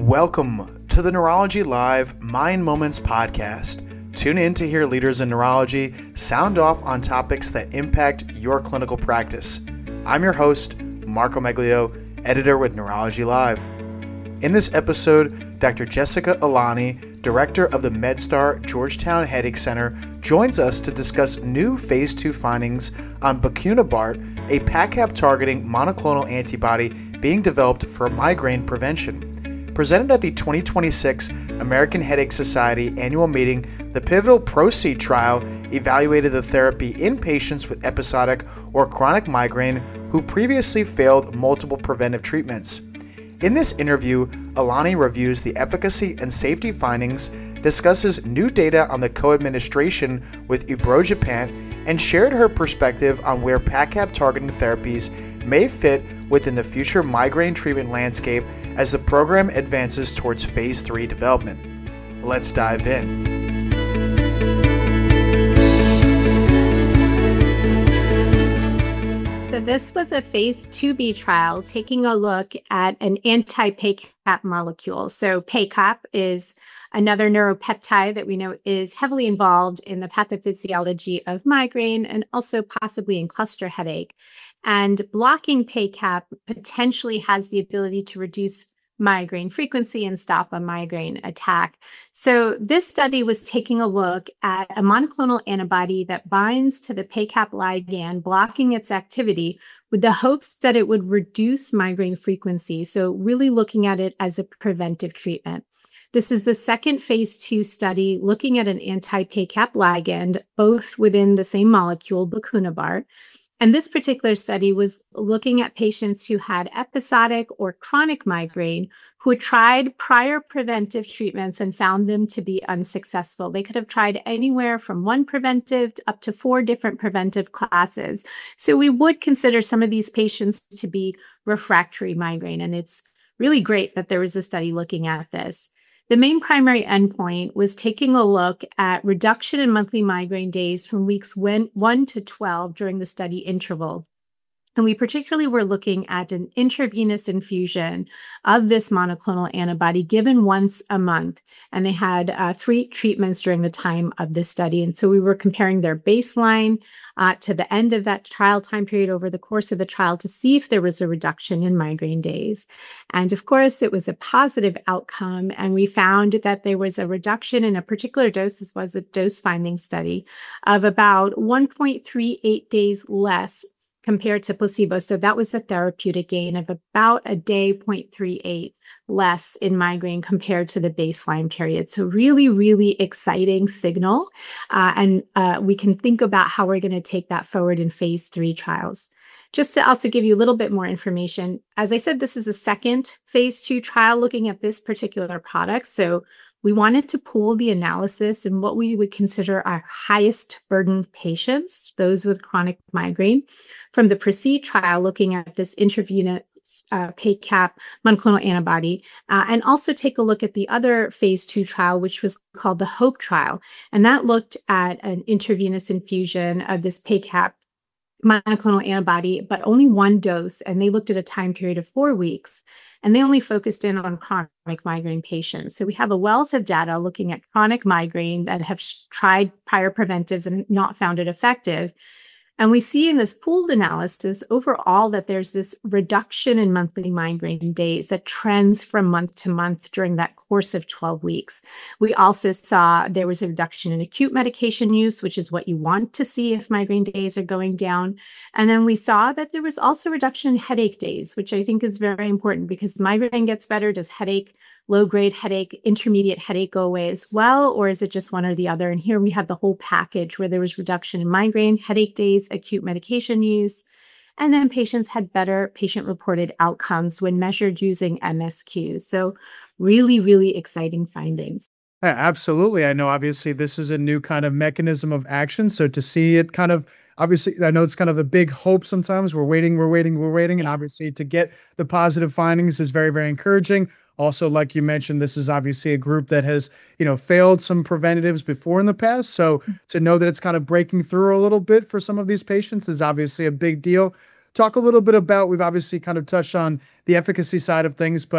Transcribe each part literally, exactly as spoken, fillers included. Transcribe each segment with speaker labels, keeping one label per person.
Speaker 1: Welcome to the Neurology Live Mind Moments podcast. Tune in to hear leaders in neurology sound off on topics that impact your clinical practice. I'm your host, Marco Meglio, editor with Neurology Live. In this episode, Doctor Jessica Alani, director of the MedStar Georgetown Headache Center, joins us to discuss new phase two findings on bocunebart, a P A C A P targeting monoclonal antibody being developed for migraine prevention. Presented at the twenty twenty-six American Headache Society annual meeting, the pivotal PROCEED trial evaluated the therapy in patients with episodic or chronic migraine who previously failed multiple preventive treatments. In this interview, Alani reviews the efficacy and safety findings, discusses new data on the co-administration with ubrogepant, and shared her perspective on where P A C A P targeting therapies may fit within the future migraine treatment landscape as the program advances towards phase three development. Let's dive in.
Speaker 2: So this was a phase two B trial taking a look at an anti-P A C A P molecule. So P A C A P is another neuropeptide that we know is heavily involved in the pathophysiology of migraine and also possibly in cluster headache. And blocking P A C A P potentially has the ability to reduce migraine frequency and stop a migraine attack. So this study was taking a look at a monoclonal antibody that binds to the P A C A P ligand, blocking its activity with the hopes that it would reduce migraine frequency. So really looking at it as a preventive treatment. This is the second phase two study looking at an anti-P A C A P ligand, both within the same molecule, bocunebart. And this particular study was looking at patients who had episodic or chronic migraine who had tried prior preventive treatments and found them to be unsuccessful. They could have tried anywhere from one preventive up to four different preventive classes. So we would consider some of these patients to be refractory migraine. And it's really great that there was a study looking at this. The main primary endpoint was taking a look at reduction in monthly migraine days from weeks one to twelve during the study interval. And we particularly were looking at an intravenous infusion of this monoclonal antibody given once a month. And they had uh, three treatments during the time of this study. And so we were comparing their baseline uh, to the end of that trial time period over the course of the trial to see if there was a reduction in migraine days. And of course, it was a positive outcome. And we found that there was a reduction in a particular dose. This was a dose finding study of about one point three eight days less compared to placebo. So that was the therapeutic gain of about a day, zero point three eight less in migraine compared to the baseline period. So really, really exciting signal. Uh, and uh, we can think about how we're going to take that forward in phase three trials. Just to also give you a little bit more information, as I said, this is a second phase two trial looking at this particular product. So we wanted to pool the analysis in what we would consider our highest burden patients, those with chronic migraine, from the PROCEED trial looking at this intravenous uh, P A C A P monoclonal antibody, uh, and also take a look at the other phase two trial, which was called the HOPE trial. And that looked at an intravenous infusion of this P A C A P monoclonal antibody, but only one dose. And they looked at a time period of four weeks. And they only focused in on chronic migraine patients. So we have a wealth of data looking at chronic migraine that have tried prior preventives and not found it effective. And we see in this pooled analysis overall that there's this reduction in monthly migraine days that trends from month to month during that course of twelve weeks. We also saw there was a reduction in acute medication use, which is what you want to see if migraine days are going down. And then we saw that there was also reduction in headache days, which I think is very important because migraine gets better. Does headache, low-grade headache, intermediate headache go away as well, or is it just one or the other? And here we have the whole package where there was reduction in migraine, headache days, acute medication use, and then patients had better patient-reported outcomes when measured using M S Qs. So really, really exciting findings.
Speaker 3: Yeah, absolutely. I know obviously this is a new kind of mechanism of action. So to see it kind of, obviously, I know it's kind of a big hope sometimes. We're waiting, we're waiting, we're waiting. And obviously to get the positive findings is very, very encouraging. Also, like you mentioned, this is obviously a group that has, you know, failed some preventatives before in the past. So to know that it's kind of breaking through a little bit for some of these patients is obviously a big deal. Talk a little bit about, we've obviously kind of touched on the efficacy side of things, but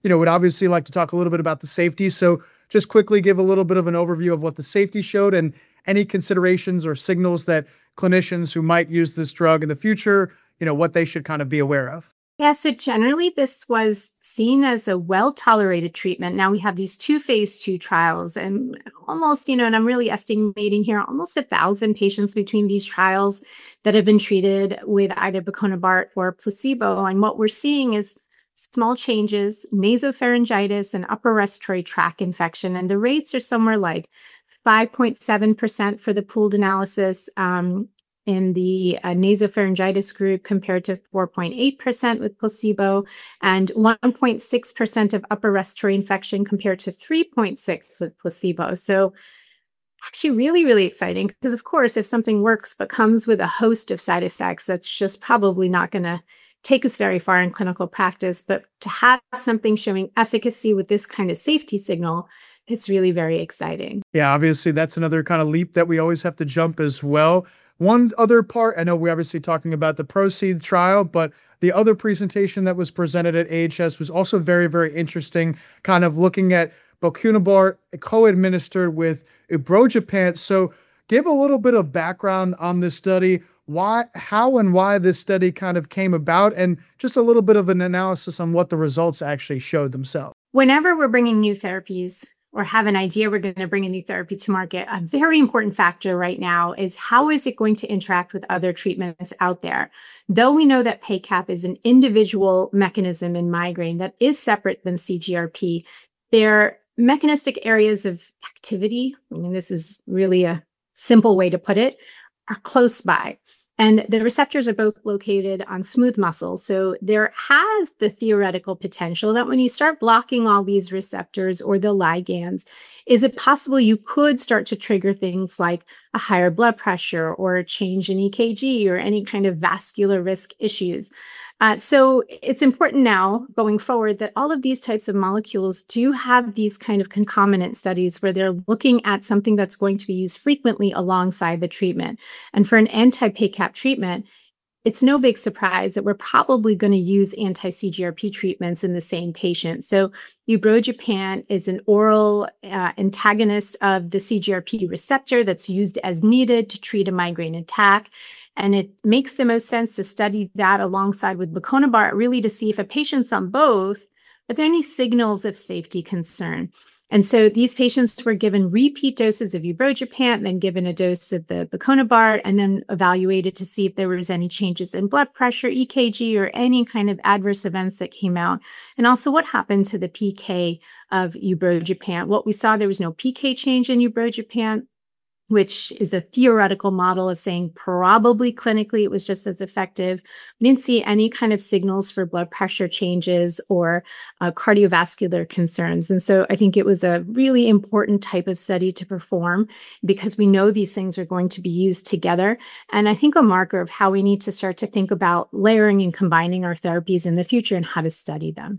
Speaker 3: you know, would obviously like to talk a little bit about the safety. So just quickly give a little bit of an overview of what the safety showed and any considerations or signals that clinicians who might use this drug in the future, you know, what they should kind of be aware of.
Speaker 2: Yeah, so generally this was seen as a well-tolerated treatment. Now we have these two phase two trials and almost, you know, and I'm really estimating here, almost a thousand patients between these trials that have been treated with either bocunebart or placebo. And what we're seeing is small changes, nasopharyngitis and upper respiratory tract infection. And the rates are somewhere like five point seven percent for the pooled analysis, um, in the uh, nasopharyngitis group compared to four point eight percent with placebo, and one point six percent of upper respiratory infection compared to three point six with placebo. So actually really, really exciting because, of course, if something works but comes with a host of side effects, that's just probably not going to take us very far in clinical practice. But to have something showing efficacy with this kind of safety signal, it's really very exciting.
Speaker 3: Yeah, obviously, that's another kind of leap that we always have to jump as well. One other part, I know we're obviously talking about the PROCEED trial, but the other presentation that was presented at A H S was also very, very interesting, kind of looking at bocunebart co-administered with ubrogepant. So give a little bit of background on this study, why, how and why this study kind of came about, and just a little bit of an analysis on what the results actually showed themselves.
Speaker 2: Whenever we're bringing new therapies or have an idea we're going to bring a new therapy to market, a very important factor right now is how is it going to interact with other treatments out there? Though we know that P A C A P is an individual mechanism in migraine that is separate than C G R P, their mechanistic areas of activity, I mean, this is really a simple way to put it, are close by. And the receptors are both located on smooth muscles. So there has the theoretical potential that when you start blocking all these receptors or the ligands, is it possible you could start to trigger things like a higher blood pressure or a change in E K G or any kind of vascular risk issues? Uh, so it's important now going forward that all of these types of molecules do have these kind of concomitant studies where they're looking at something that's going to be used frequently alongside the treatment. And for an anti-P A C A P treatment, it's no big surprise that we're probably going to use anti-C G R P treatments in the same patient. So ubrogepant is an oral uh, antagonist of the C G R P receptor that's used as needed to treat a migraine attack. And it makes the most sense to study that alongside with bocunebart, really to see if a patient's on both, are there any signals of safety concern? And so these patients were given repeat doses of ubrogepant, then given a dose of the bocunebart, and then evaluated to see if there was any changes in blood pressure, E K G, or any kind of adverse events that came out. And also what happened to the P K of ubrogepant. What we saw, there was no P K change in ubrogepant, which is a theoretical model of saying probably clinically it was just as effective. We didn't see any kind of signals for blood pressure changes or uh, cardiovascular concerns. And so I think it was a really important type of study to perform because we know these things are going to be used together. And I think a marker of how we need to start to think about layering and combining our therapies in the future and how to study them.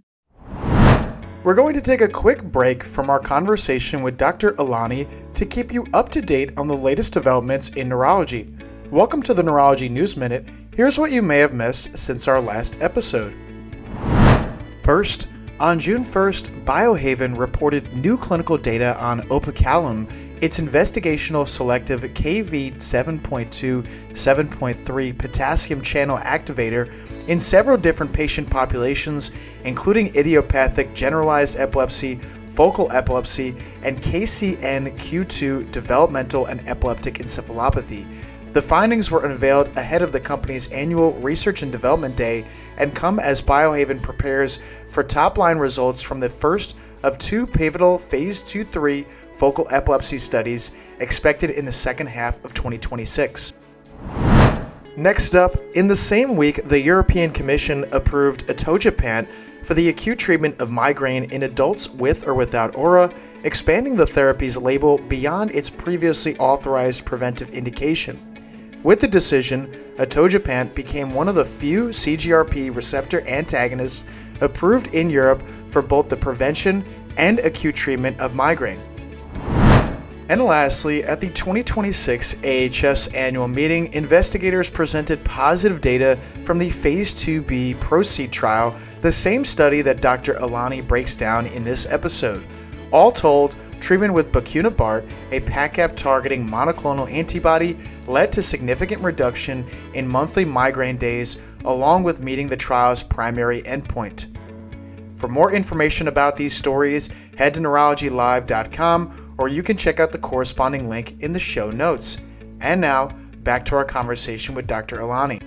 Speaker 1: We're going to take a quick break from our conversation with Doctor Alani to keep you up to date on the latest developments in neurology. Welcome to the Neurology News Minute. Here's what you may have missed since our last episode. First, on June first, Biohaven reported new clinical data on Opicalum, its investigational selective K V seven point two seven point three potassium channel activator in several different patient populations, including idiopathic generalized epilepsy, focal epilepsy, and K C N Q two developmental and epileptic encephalopathy. The findings were unveiled ahead of the company's annual Research and Development Day and come as Biohaven prepares for top-line results from the first of two pivotal phase two three focal epilepsy studies expected in the second half of twenty twenty-six. Next up, in the same week, the European Commission approved atogepant for the acute treatment of migraine in adults with or without aura, expanding the therapy's label beyond its previously authorized preventive indication. With the decision, atogepant became one of the few C G R P receptor antagonists approved in Europe for both the prevention and acute treatment of migraine. And lastly, at the twenty twenty-six A H S annual meeting, investigators presented positive data from the phase two B PROCEED trial, the same study that Doctor Alani breaks down in this episode. All told, treatment with bocunebart, a PACAP targeting monoclonal antibody, led to significant reduction in monthly migraine days, along with meeting the trial's primary endpoint. For more information about these stories, head to neurology live dot com, or you can check out the corresponding link in the show notes. And now, back to our conversation with Doctor Alani.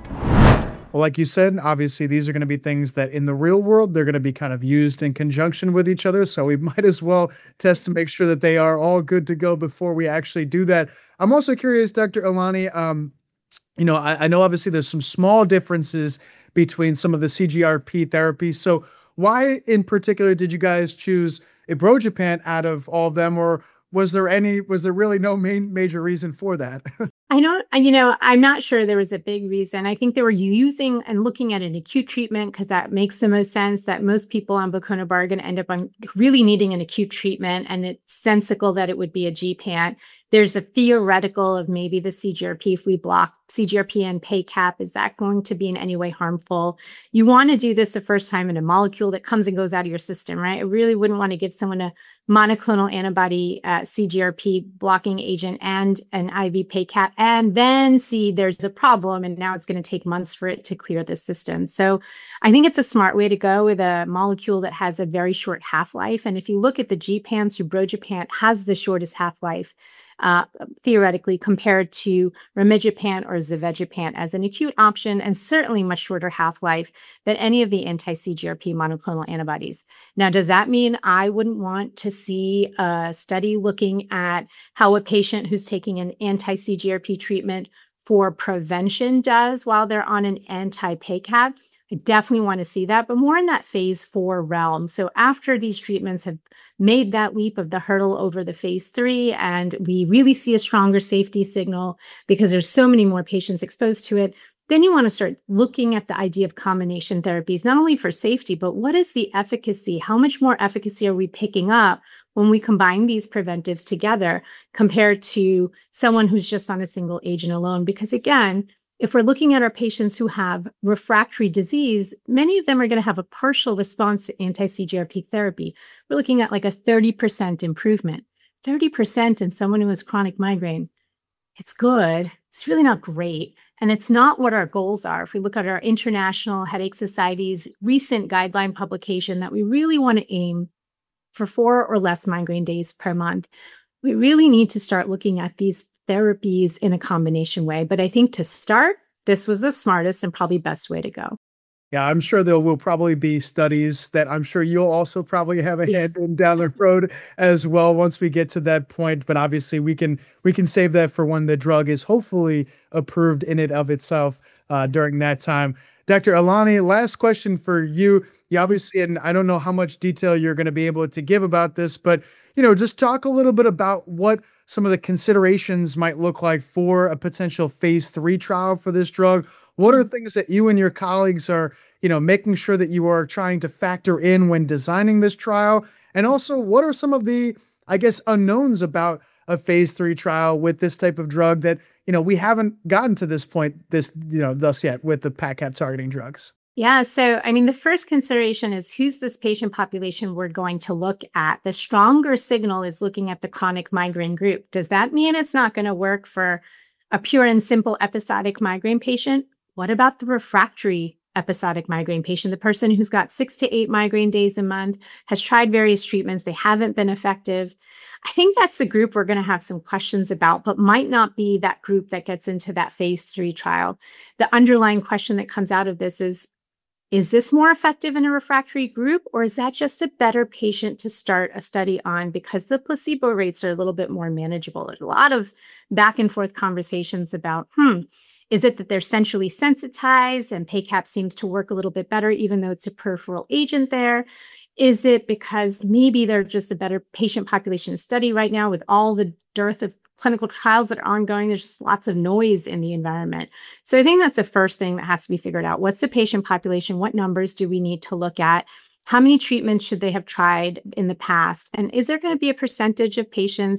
Speaker 3: Well, like you said, obviously these are going to be things that in the real world, they're going to be kind of used in conjunction with each other. So we might as well test to make sure that they are all good to go before we actually do that. I'm also curious, Doctor Alani, um, you know, I, I know obviously there's some small differences between some of the C G R P therapies. So why in particular did you guys choose ibrogepant out of all of them, or was there any, was there really no main major reason for that?
Speaker 2: I don't, you know, I'm not sure there was a big reason. I think they were using and looking at an acute treatment because that makes the most sense, that most people on bocunebart are going to end up on really needing an acute treatment, and it's sensical that it would be a G P A N. There's a theoretical of maybe the C G R P, if we block C G R P and PACAP, is that going to be in any way harmful? You want to do this the first time in a molecule that comes and goes out of your system, right? I really wouldn't want to give someone a monoclonal antibody uh, C G R P blocking agent and an I V PACAP and then see there's a problem and now it's going to take months for it to clear the system. So I think it's a smart way to go with a molecule that has a very short half-life. And if you look at the G P A Ns, ibrogepant has the shortest half-life. Uh, theoretically, compared to rimegepant or zavegepant as an acute option, and certainly much shorter half-life than any of the anti-C G R P monoclonal antibodies. Now, does that mean I wouldn't want to see a study looking at how a patient who's taking an anti-C G R P treatment for prevention does while they're on an anti-PACAP? I definitely want to see that, but more in that phase four realm. So after these treatments have made that leap of the hurdle over the phase three, and we really see a stronger safety signal because there's so many more patients exposed to it, then you want to start looking at the idea of combination therapies, not only for safety, but what is the efficacy? How much more efficacy are we picking up when we combine these preventives together compared to someone who's just on a single agent alone? Because again, if we're looking at our patients who have refractory disease, many of them are going to have a partial response to anti-C G R P therapy. We're looking at like a thirty percent improvement. thirty percent in someone who has chronic migraine. It's good. It's really not great. And it's not what our goals are. If we look at our International Headache Society's recent guideline publication that we really want to aim for four or less migraine days per month, we really need to start looking at these therapies in a combination way. But I think to start, this was the smartest and probably best way to go.
Speaker 3: Yeah, I'm sure there will probably be studies that I'm sure you'll also probably have a hand in down the road as well once we get to that point. But obviously we can we can save that for when the drug is hopefully approved in and of itself uh, during that time. Doctor Alani, last question for you. You obviously, and I don't know how much detail you're going to be able to give about this, but you know, just talk a little bit about what some of the considerations might look like for a potential phase three trial for this drug. What are things that you and your colleagues are, you know, making sure that you are trying to factor in when designing this trial? And also, what are some of the, I guess, unknowns about a phase three trial with this type of drug that, you know, we haven't gotten to this point, this, you know, thus yet with the PACAP targeting drugs?
Speaker 2: Yeah. So, I mean, the first consideration is who's this patient population we're going to look at. The stronger signal is looking at the chronic migraine group. Does that mean it's not going to work for a pure and simple episodic migraine patient? What about the refractory episodic migraine patient, the person who's got six to eight migraine days a month, has tried various treatments, they haven't been effective? I think that's the group we're going to have some questions about, but might not be that group that gets into that phase three trial. The underlying question that comes out of this is, is this more effective in a refractory group, or is that just a better patient to start a study on because the placebo rates are a little bit more manageable? There's a lot of back and forth conversations about, hmm, is it that they're centrally sensitized and PACAP seems to work a little bit better, even though it's a peripheral agent there? Is it because maybe they're just a better patient population to study right now with all the dearth of clinical trials that are ongoing? There's just lots of noise in the environment. So I think that's the first thing that has to be figured out. What's the patient population? What numbers do we need to look at? How many treatments should they have tried in the past? And is there going to be a percentage of patients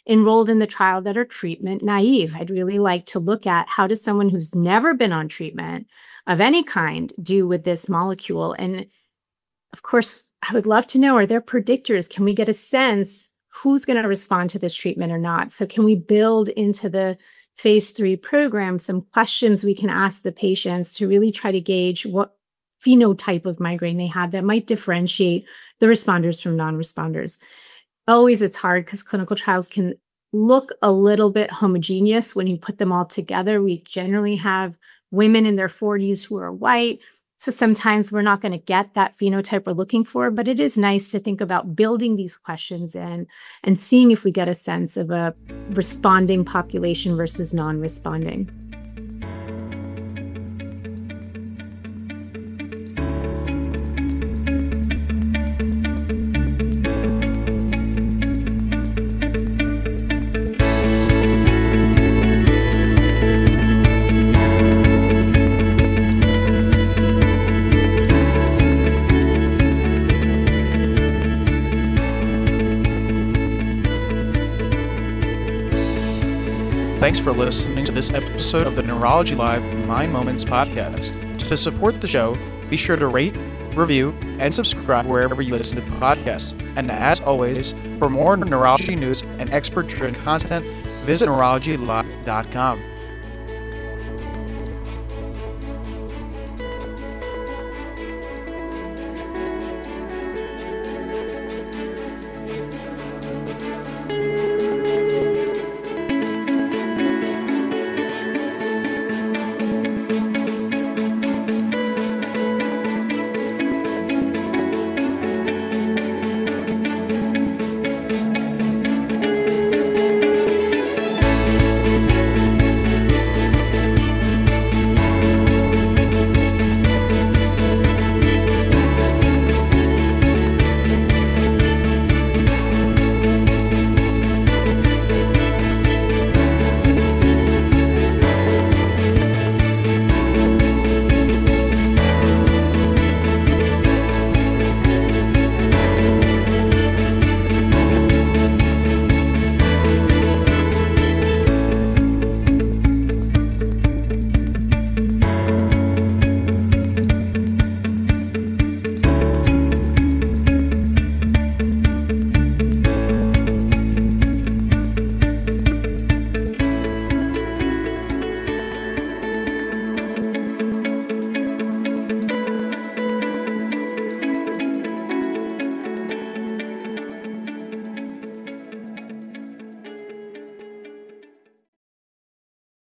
Speaker 2: enrolled in the trial that are treatment naive. I'd really like to look at how does someone who's never been on treatment of any kind do with this molecule. And of course, I would love to know, are there predictors? Can we get a sense who's going to respond to this treatment or not? So can we build into the phase three program some questions we can ask the patients to really try to gauge what phenotype of migraine they have that might differentiate the responders from non-responders? Always it's hard because clinical trials can look a little bit homogeneous when you put them all together. We generally have women in their forties who are white. So sometimes we're not going to get that phenotype we're looking for, but it is nice to think about building these questions in and seeing if we get a sense of a responding population versus non-responding.
Speaker 1: Thanks for listening to this episode of the Neurology Live Mind Moments podcast. To support the show, be sure to rate, review, and subscribe wherever you listen to podcasts. And as always, for more neurology news and expert-driven content, visit neurology live dot com.